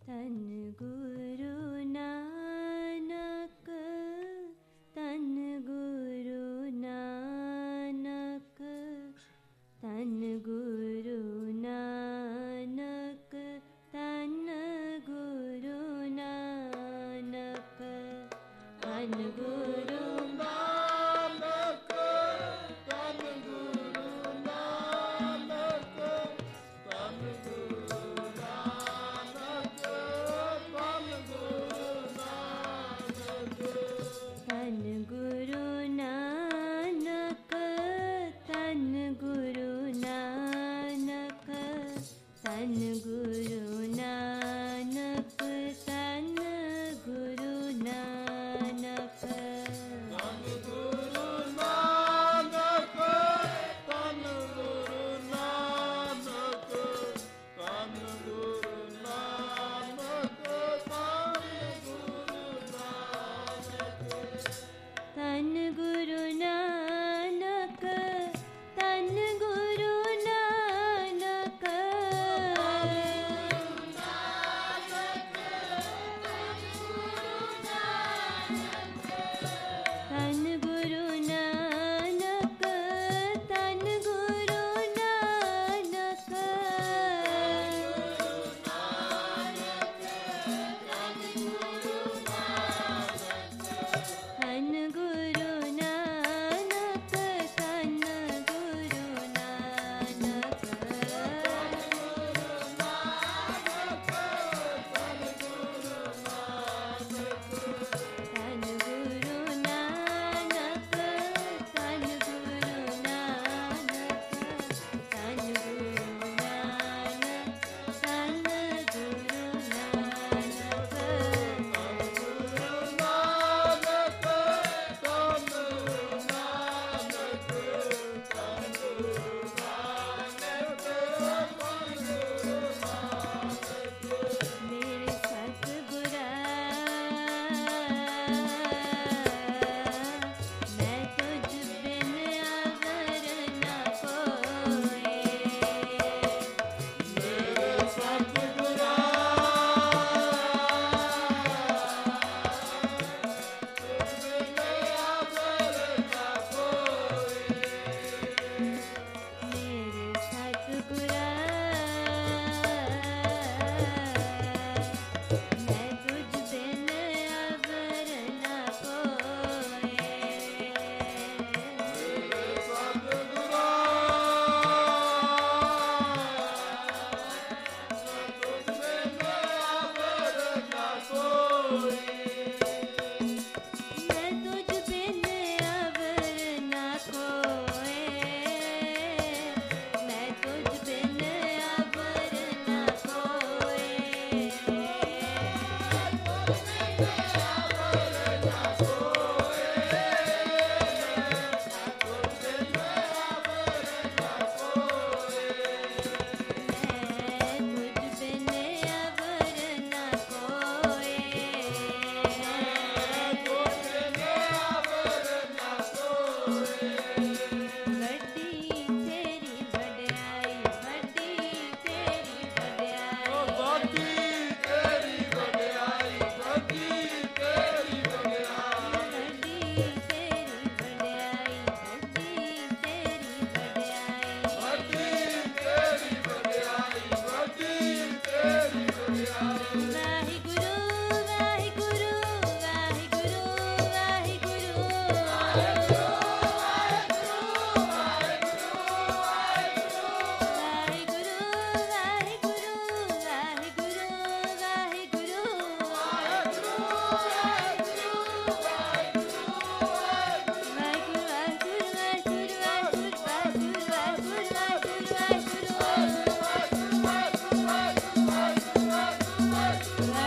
Bye.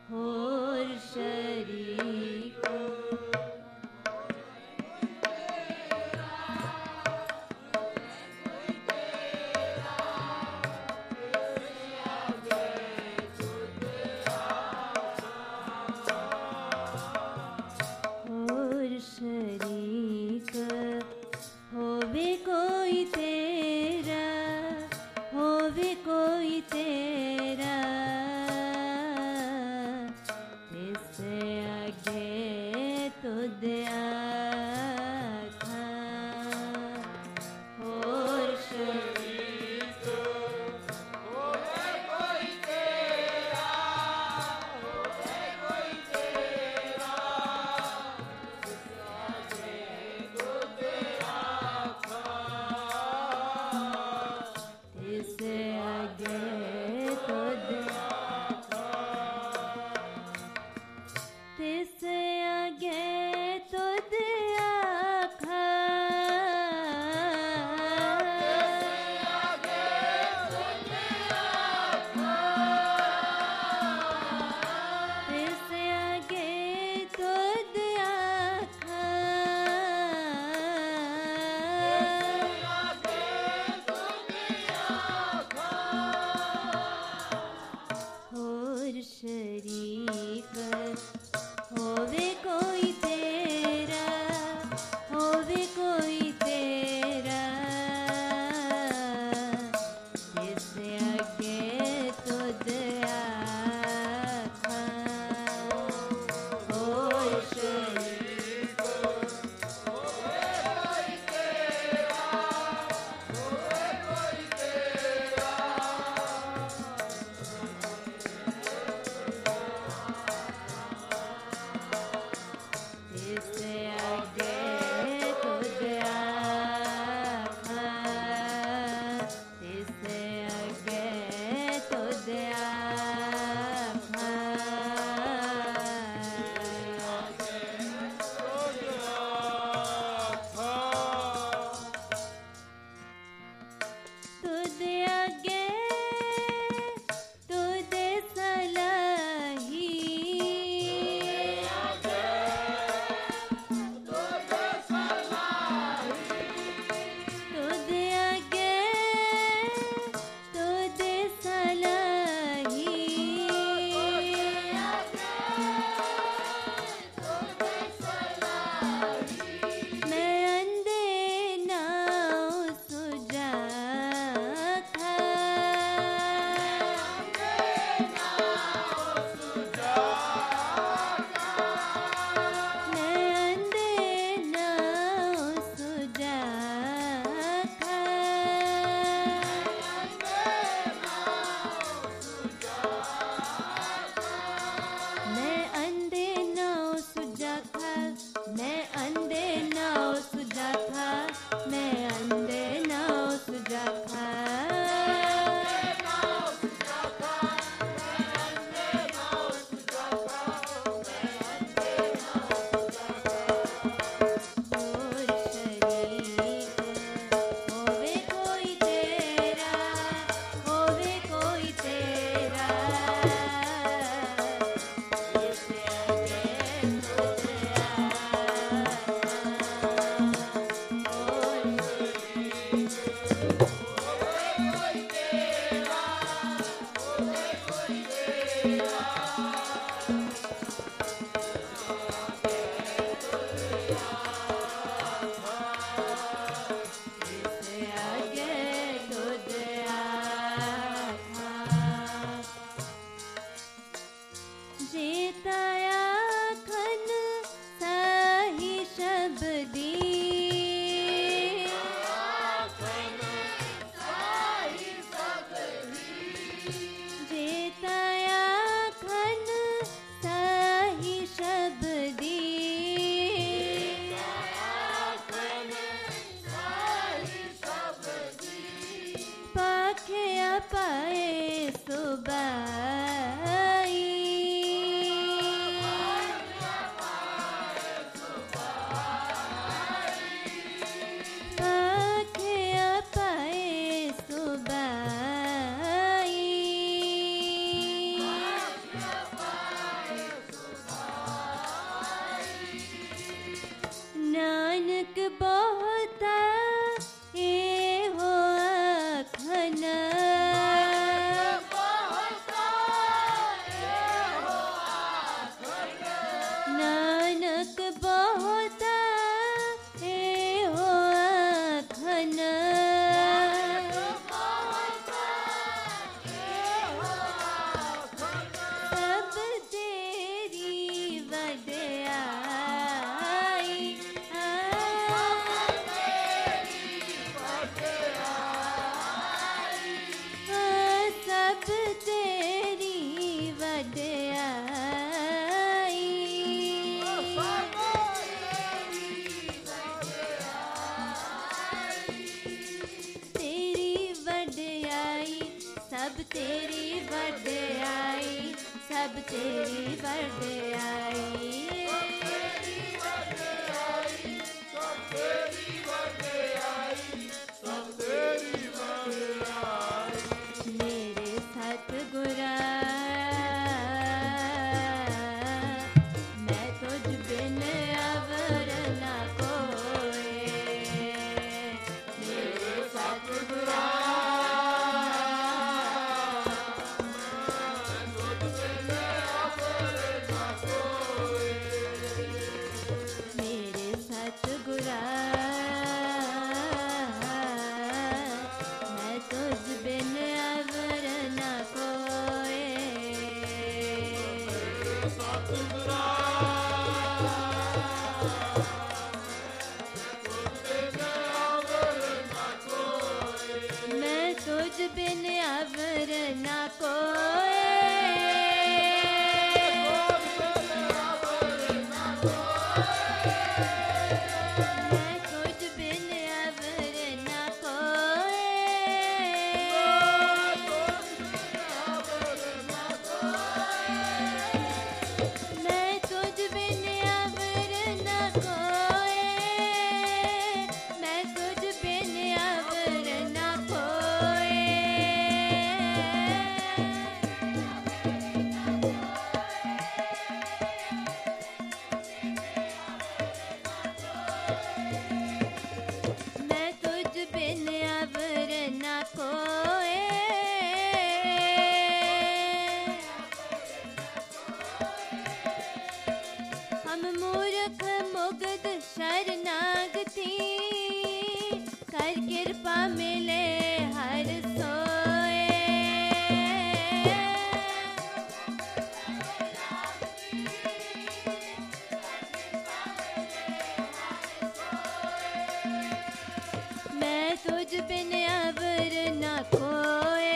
होर शरीक होर शरीक होवे कोई तेरा, होवे कोई तेरा, तिस आगे तुद आखा। होर शरीक होवे कोई तेरा, होवे कोई तेरा, तिस आगे तुद तिस आगे तुद आखा। तिस आगे तुद आखा। होर शरीक होवे कोई तेरा, होवे कोई तेरा, तिस आगे तुद आखा। होर शरीक होवे कोई तेरा, होवे कोई तेरा, तिस आगे तुद आखा। तिस आगे तुद आखा। तुद आगे तुद सलाही, तुद आगे तुद सलाही, मैं अंधे नाव सुझा था। मैं अंधे नाव सुझा था। मैं अंधे नाव सुझा था। मैं अंधे नाव सुझा था। मैं अंधे नाव सुझा था। होर शरीक होवे कोई तेरा, होवे कोई तेरा, तिस आगे तुद आखा। होर शरीक होवे कोई तेरा, होवे कोई तेरा, तिस आगे तुद आखा। जेताया खन साही शब्दी, जेताया खन साही शब्दी, पाखे पाए सुबाई, सब तेरी वड्याई मेरे सतगुरा मैं तुझ बिन अवर ना कोई मेरे सतगुरा मेरे सतगुरा मैं तुझ बिन अवर ना कोई मैं तुझ बिन अवर ना कोई मैं तुझ बिन अवर ना कोई मैं तुझ बिन अवर ना कोई मैं तुझ बिन अवर ना कोई मैं तुझ बिन अवर ना कोई हम मूर्ख मुग्ध शरणागति कर कृपा मिले हर सोए मैं तुझ बिन अवर ना कोई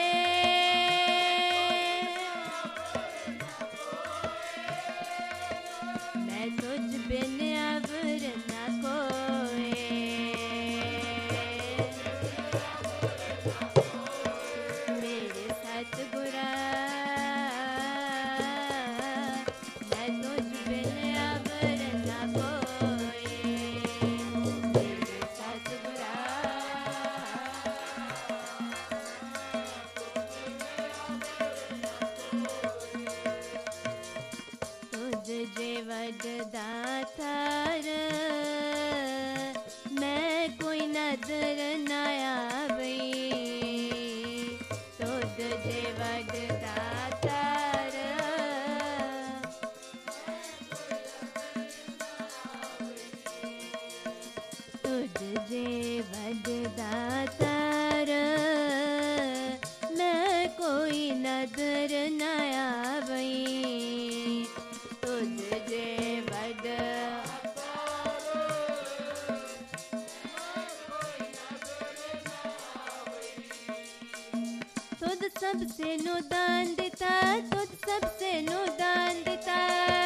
मैं तुझ बिन अवर ना कोई मेरे सतगुरा मैं तुझ बिन अवर ना कोई मेरे सतगुरा तुझ जे वड दातार मैं कोई नजर न आवई तुझ जे वड दातार तुझ जे वड दातार मैं कोई नजर न आवई तुझ जे वड तुझ सबसे नु दान दिता तुझ सबसे नु दान दिता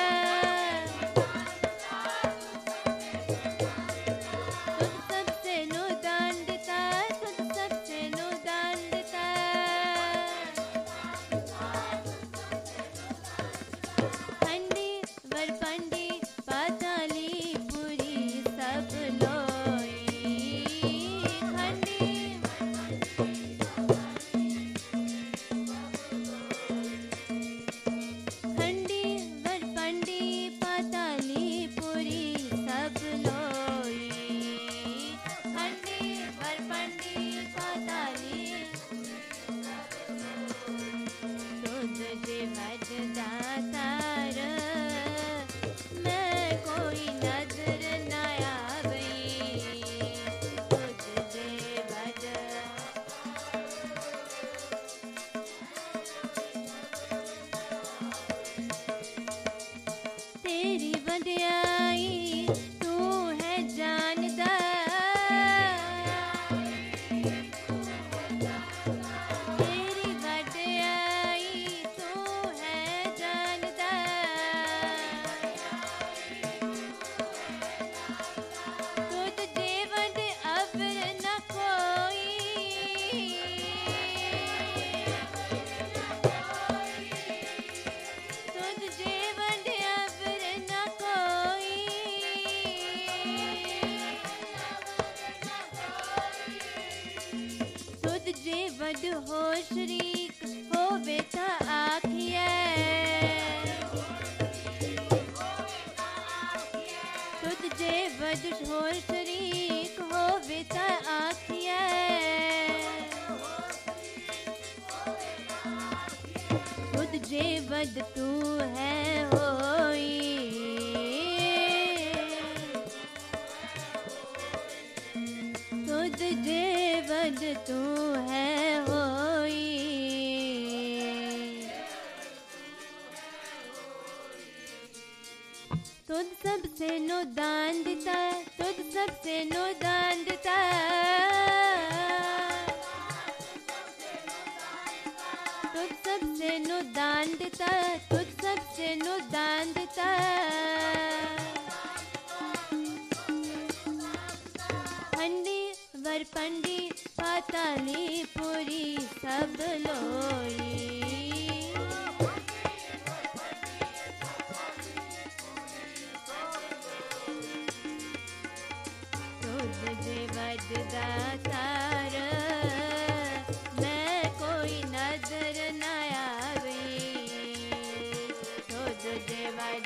तुझ सबसे नु दान दिता तुझ सबसे नु दान दिता खंडी वरपंडी पाताली पुरी सब लोई खंडी खंडी वरपंडी पाताली पुरी सब लोई खंडी वरपंडी पाताली तुझ जे वड दातार मैं कोई नजर न आवई तुझ जे वड तेरी वड्याई तू है जानदा तेरी वड्याई तू है जानदा तुझ जे वड अवर न कोई जे वड तू है होई, तुद जे वड तू है होई। तुद सबसे नो दान दिता, तुद सबसे नो दान दिता, तुद सबसे नो दान दिता, तुद सबसे नो दान दिता। हंडी वर पंडी पाताली पूरी सब लोई, तुझे वड दातार मैं कोई नजर न आवे, तुझे वड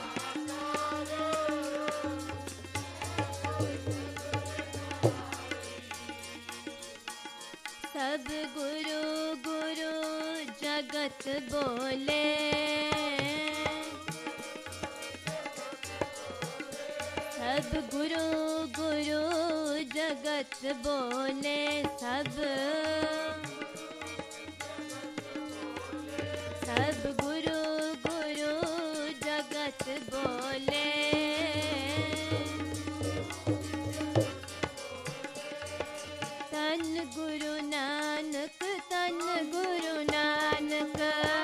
सब गुरु गुरु जगत बोले, सब गुरु गुरु जगत बोले, सब गुरु गुरु जगत बोले। तन गुरु नानक, तन गुरु नानक,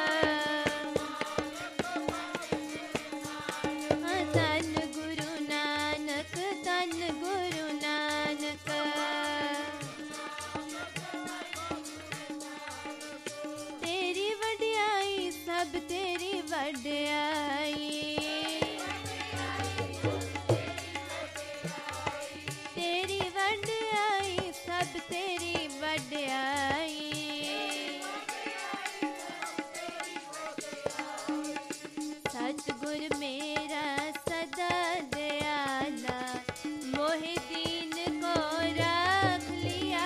तन गुरु नानक, तन गुरु नानक। तेरी वड्याई सब तेरी वड्याई, तेरी वड्याई सब तेरी वड्याई। सतगुर मेरा सदा दयाला, मोहि दीन को राख लिया।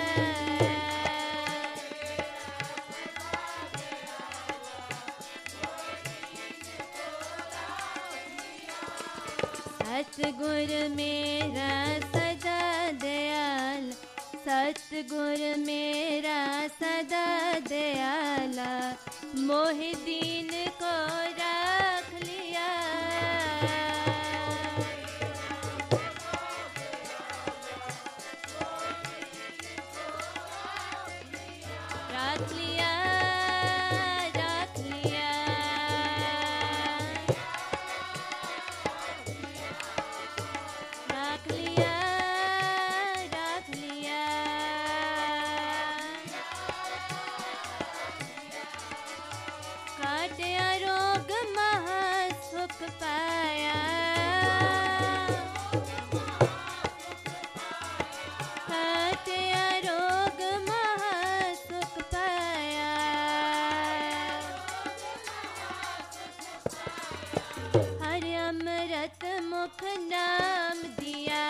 सतगुर मेरा सदा दयाल, सतगुर मेरा सदा दयाला, मोहि दीन को राख लिया। राख लिया, राख लिया, राख लिया, राख लिया। काटिया रोग महा सुख पाया, काटिया रोग महा सुख पाया। हरि अमृत मुख नाम दिया,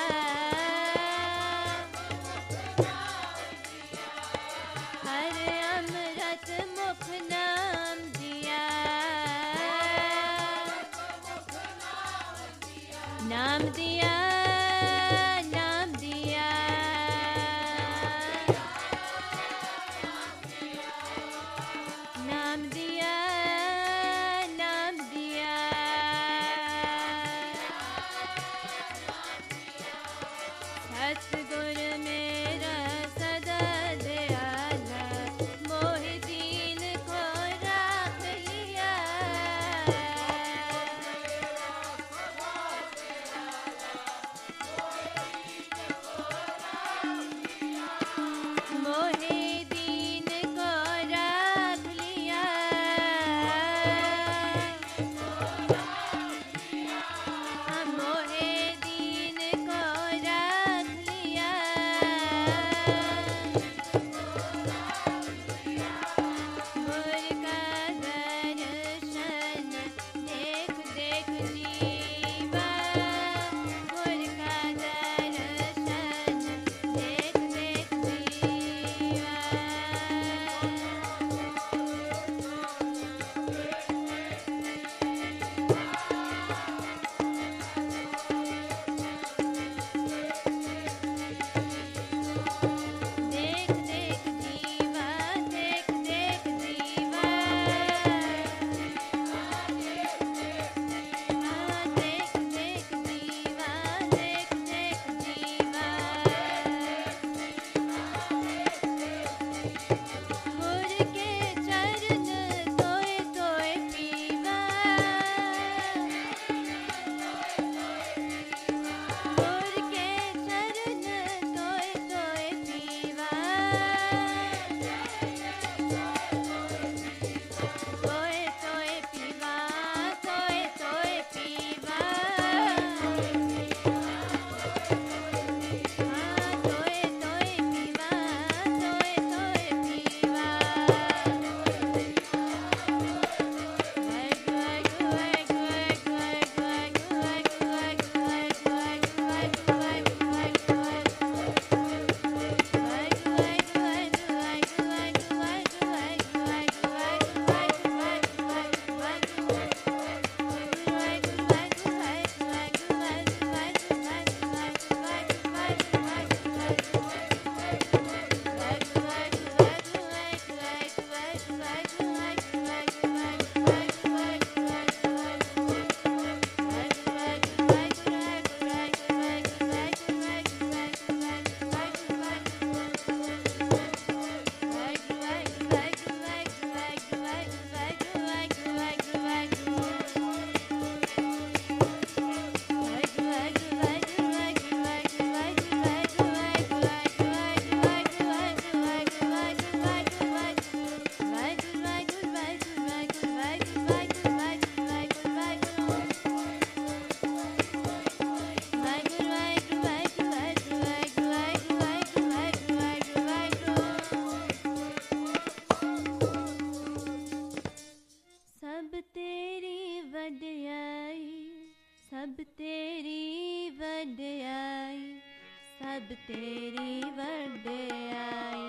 हरि अमृत मुख नाम दिया। नाम दिया, नाम दिया, नाम दिया, नाम दिया। सतगुर मेरा सदा दयाला, मोहि दीन को राख लिया। सब तेरी वड्याई।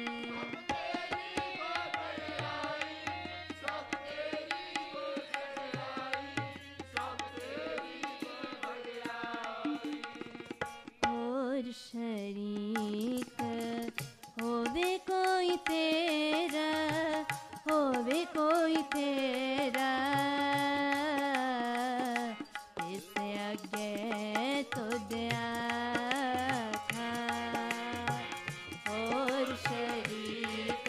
और शरीक होवे कोई तेरा, होवे कोई तेरा, इससे आगे तो दया था। और शरीक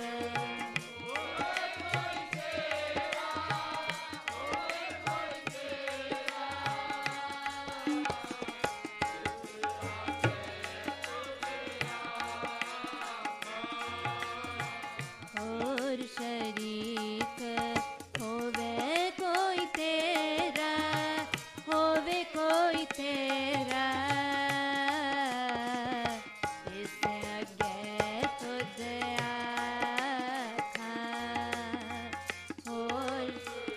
और शरीक होवे कोई तेरा, होवे कोई तेरा, इससे आगे तो दया था। और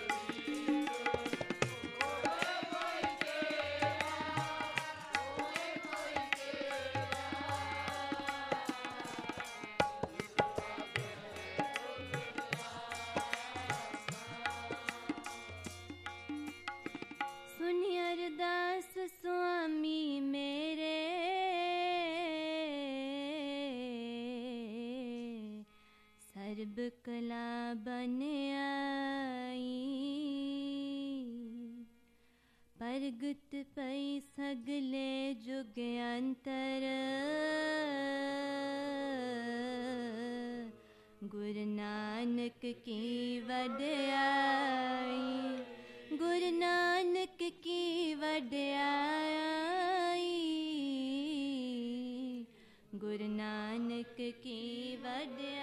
सुनि अरदास स्वामी मेरे, सर्ब कला बन आई। परगट पई सगले जुग अंतर, गुरु नानक की वड्याई। गुरु नानक की वड्याई, गुरु नानक की वड्याई।